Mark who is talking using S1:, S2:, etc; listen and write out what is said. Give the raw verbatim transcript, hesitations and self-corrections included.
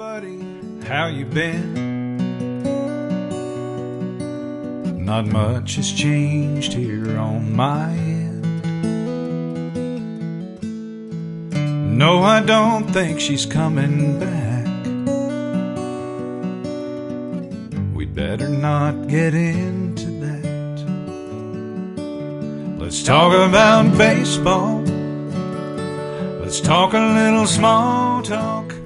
S1: buddy, how you been? Not much has changed here on my end. No, I don't think she's coming back. We'd better not get into that. Let's talk about baseball. Let's talk a little small talk.